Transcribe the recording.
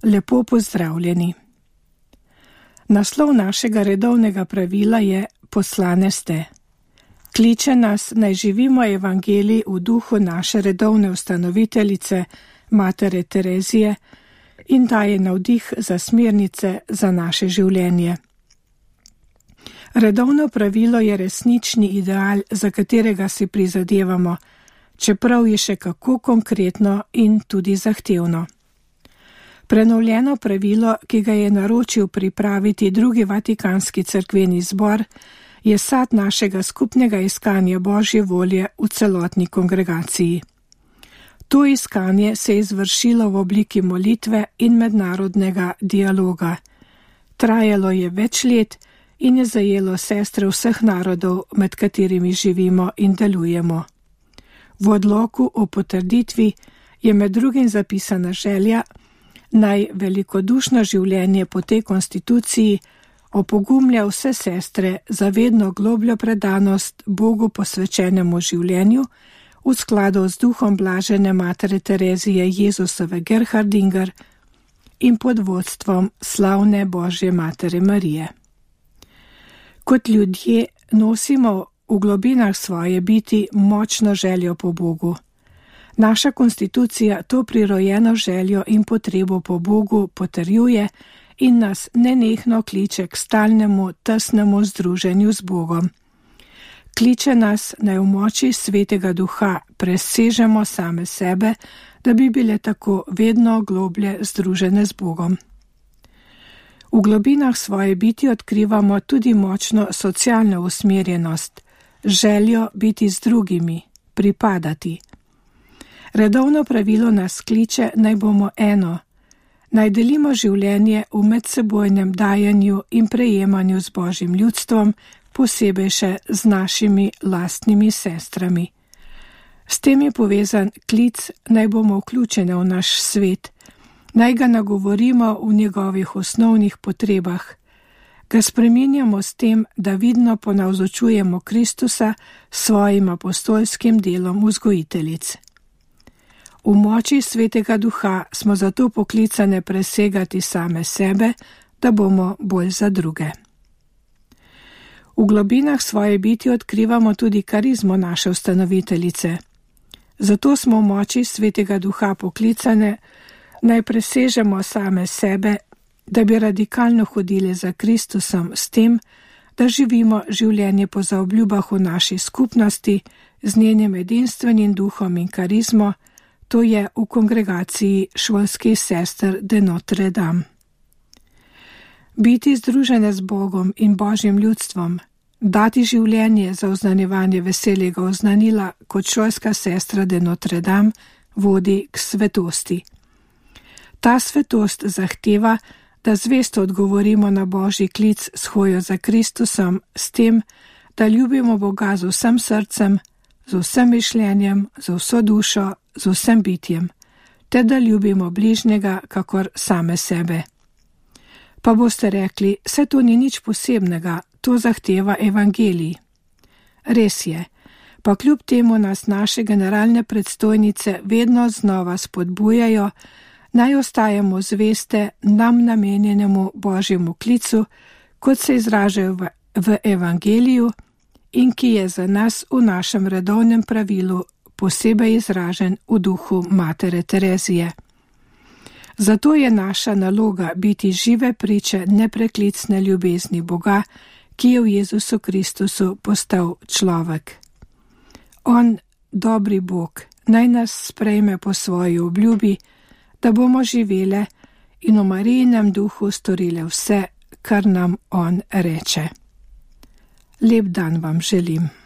Lepo pozdravljeni. Naslov našega redovnega pravila je Poslane ste. Kliče nas, naj živimo evangelij v duhu naše redovne ustanoviteljice, matere Terezije, in daje navdih za smernice za naše življenje. Redovno pravilo je resnični ideal, za katerega si prizadevamo, čeprav je še kako konkretno in tudi zahtevno. Prenovljeno pravilo, ki ga je naročil pripraviti drugi Vatikanski cerkveni zbor, je sad našega skupnega iskanja Božje volje v celotni kongregaciji. To iskanje se je izvršilo v obliki molitve in mednarodnega dialoga. Trajalo je več let in je zajelo sestre vseh narodov, med katerimi živimo in delujemo. V odloku o potrditvi je med drugim zapisana želja, naj velikodušno življenje po tej konstituciji opogumlja vse sestre za vedno globljo predanost Bogu posvečenemu življenju v skladu z duhom blažene matere Terezije Jezusove Gerhardinger in pod vodstvom slavne Božje matere Marije. Kot ljudje nosimo v globinah svoje biti močno željo po Bogu. Naša konstitucija to prirojeno željo in potrebo po Bogu potrjuje in nas nenehno kliče k stalnemu, tesnemu združenju z Bogom. Kliče nas, naj v moči Svetega Duha presežemo same sebe, da bi bile tako vedno globlje združene z Bogom. V globinah svoje biti odkrivamo tudi močno socialno usmerjenost, željo biti z drugimi, pripadati. Redovno pravilo nas kliče, naj bomo eno, naj delimo življenje v medsebojnem dajanju in prejemanju z Božjim ljudstvom, posebej še z našimi lastnimi sestrami. S tem je povezan klic, naj bomo vključene v naš svet, naj ga nagovorimo v njegovih osnovnih potrebah, ga spreminjamo s tem, da vidno ponavzočujemo Kristusa s svojim apostolskim delom vzgojiteljic. V moči Svetega Duha smo zato poklicane presegati same sebe, da bomo bolj za druge. V globinah svoje biti odkrivamo tudi karizmo naše ustanoviteljice. Zato smo v moči Svetega Duha poklicane, naj presežemo same sebe, da bi radikalno hodili za Kristusom s tem, da živimo življenje po zaobljubah v naši skupnosti z njenim edinstvenim duhom in karizmo, to je v kongregaciji šolskih sester de Notre Dame. Biti združene z Bogom in Božjim ljudstvom, dati življenje za oznanjevanje veselega oznanila kot šolska sestra de Notre Dame vodi k svetosti. Ta svetost zahteva, da zvesto odgovorimo na Božji klic s hojo za Kristusom s tem, da ljubimo Boga z vsem srcem, z vsem mišljenjem, z vso dušo, z vsem bitjem, te da ljubimo bližnjega kakor same sebe. Pa boste rekli, saj to ni nič posebnega, to zahteva evangelij. Res je, pa kljub temu nas naše generalne predstojnice vedno znova spodbujajo, naj ostajamo zveste nam namenjenemu Božjemu klicu, kot se izražajo v evangeliju in ki je za nas v našem redovnem pravilu posebej izražen v duhu matere Terezije. Zato je naša naloga biti žive priče nepreklicne ljubezni Boga, ki je v Jezusu Kristusu postal človek. On, dobri Bog, naj nas sprejme po svoji obljubi, da bomo živele in v Marijinem duhu storile vse, kar nam on reče. Lep dan vam želim.